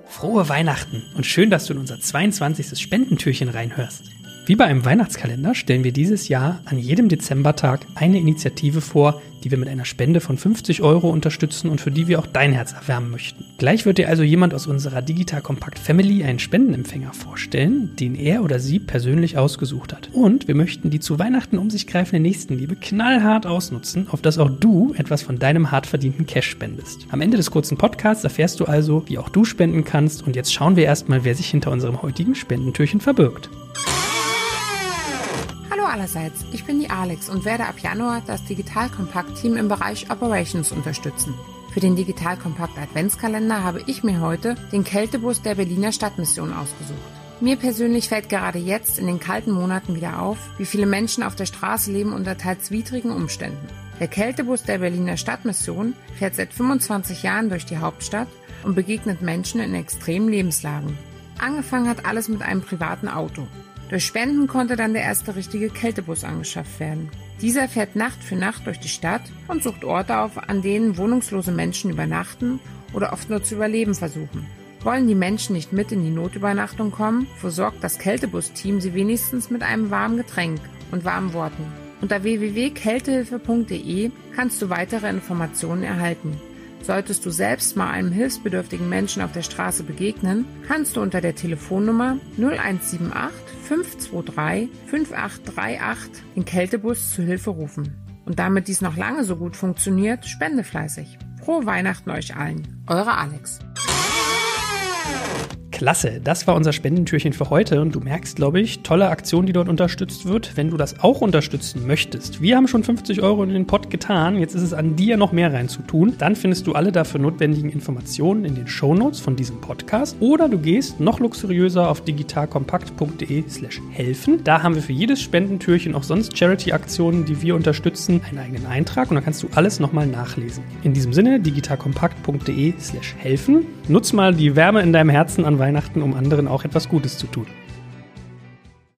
Frohe Weihnachten und schön, dass du in unser 22. Spendentürchen reinhörst. Wie bei einem Weihnachtskalender stellen wir dieses Jahr an jedem Dezembertag eine Initiative vor, die wir mit einer Spende von 50 € unterstützen und für die wir auch dein Herz erwärmen möchten. Gleich wird dir also jemand aus unserer Digital Compact Family einen Spendenempfänger vorstellen, den er oder sie persönlich ausgesucht hat. Und wir möchten die zu Weihnachten um sich greifende Nächstenliebe knallhart ausnutzen, auf dass auch du etwas von deinem hart verdienten Cash spendest. Am Ende des kurzen Podcasts erfährst du also, wie auch du spenden kannst, und jetzt schauen wir erstmal, wer sich hinter unserem heutigen Spendentürchen verbirgt. Hallo allerseits, ich bin die Alex und werde ab Januar das Digital Compact Team im Bereich Operations unterstützen. Für den Digital Compact Adventskalender habe ich mir heute den Kältebus der Berliner Stadtmission ausgesucht. Mir persönlich fällt gerade jetzt in den kalten Monaten wieder auf, wie viele Menschen auf der Straße leben unter teils widrigen Umständen. Der Kältebus der Berliner Stadtmission fährt seit 25 Jahren durch die Hauptstadt und begegnet Menschen in extremen Lebenslagen. Angefangen hat alles mit einem privaten Auto. Durch Spenden konnte dann der erste richtige Kältebus angeschafft werden. Dieser fährt Nacht für Nacht durch die Stadt und sucht Orte auf, an denen wohnungslose Menschen übernachten oder oft nur zu überleben versuchen. Wollen die Menschen nicht mit in die Notübernachtung kommen, versorgt das Kältebus-Team sie wenigstens mit einem warmen Getränk und warmen Worten. Unter www.kältehilfe.de kannst du weitere Informationen erhalten. Solltest du selbst mal einem hilfsbedürftigen Menschen auf der Straße begegnen, kannst du unter der Telefonnummer 0178 523 5838 den Kältebus zu Hilfe rufen. Und damit dies noch lange so gut funktioniert, spende fleißig. Frohe Weihnachten euch allen. Eure Alex. Klasse, das war unser Spendentürchen für heute und du merkst, glaube ich, tolle Aktion, die dort unterstützt wird. Wenn du das auch unterstützen möchtest, wir haben schon 50 € in den Pott getan, jetzt ist es an dir, noch mehr reinzutun, dann findest du alle dafür notwendigen Informationen in den Shownotes von diesem Podcast oder du gehst noch luxuriöser auf digitalkompakt.de/helfen. Da haben wir für jedes Spendentürchen, auch sonst Charity-Aktionen, die wir unterstützen, einen eigenen Eintrag und dann kannst du alles nochmal nachlesen. In diesem Sinne, digitalkompakt.de/helfen. Nutz mal die Wärme in deinem Herzen an Weihnachten, um anderen auch etwas Gutes zu tun.